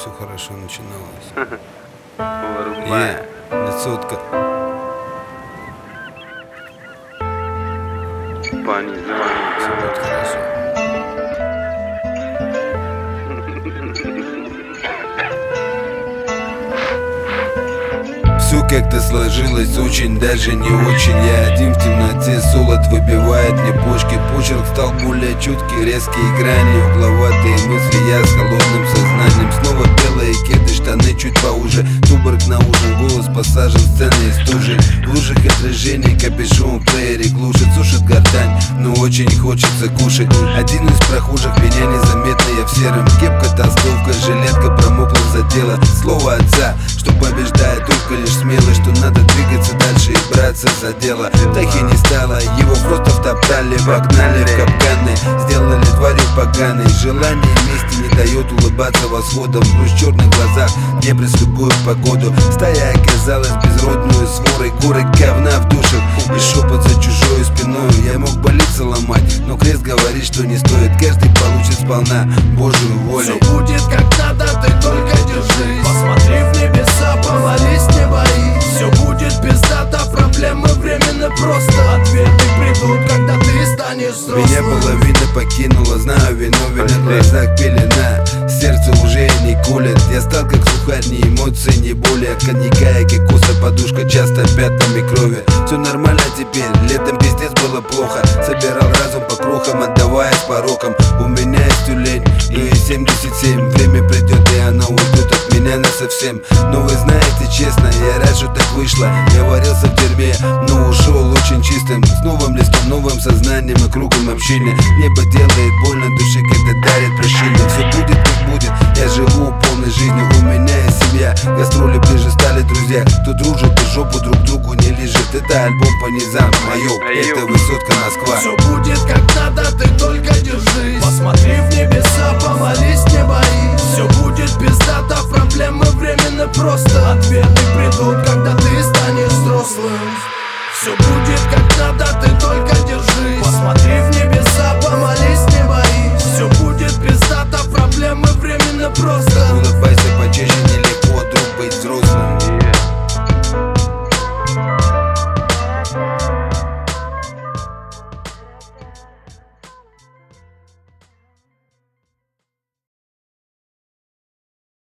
все хорошо начиналось. Вырубай. Лицотка. Пани, Все будет хорошо. Все как-то сложилось очень, даже не очень. Я один в темноте, солод выбивает мне почки. Почерк стал более чуткий, резкие грани, угловатые мысли. Я с холодным сознанием. Снова белые кеды, штаны чуть поуже. Туборг на ужин, голос посажен, сцены из стужи. В лужах отражений капюшон в плеере глушит. Сушит гортань, но очень хочется кушать. Один из прохожих, меня незаметно, я в сером. Кепка, толстовка, жилетка промокла за дело. Слово отца, что побеждает только лишь смелость, что надо двигаться дальше и браться за дело. Так и не стало, его просто втоптали, вогнали в капканы, сделали тварью поганой. Желание мести не дает улыбаться восходом. Грусть в черных глазах, дебри с любую погоду. Стая оказалась безродную сворой, горы говна в душах и шепот за чужой спиной. Я мог больницы ломать, но крест говорит, что не стоит. Каждый получит сполна Божию волю. Все будет как надо, ты только держись. Посмотри в небеса, помолись, не боись. Все будет пиздато, проблемы временно просто. Ответы придут, когда ты станешь взрослым. Меня половина покинула, знаю, виновен, на глазах пелена. Сердце уже не колет, я стал как сухарь, ни эмоций, ни боли. От коньяка и кокоса подушка часто пятнами крови. Все нормально теперь, летом пиздец было плохо. Собирал разум по крохам, отдаваясь порокам. У меня есть тюлень и 77. Время придет и оно уйдет от меня насовсем. Но вы знаете честно, я рад, что так вышло. Я варился в дерьме, но ушел очень чистым. С новым листом, новым сознанием и кругом общения. Небо делает больно душе, когда дарит прощение. Все будет как будет, я живу полной жизнью. У меня есть семья, гастроли ближе стали друзья. Кто дружит и жопу друг другу не лежит. Это альбом по низам, майоп, это высотка Москва. Все будет как надо, ты только держись. Посмотри в небеса, помолись, не боись. Все будет пиздато, проблемы временно просто. Ответы придут, когда ты станешь взрослым. Все будет как надо, ты только держись. Посмотри в небеса, помолись, не боись. Все будет пиздато, проблемы временно просто.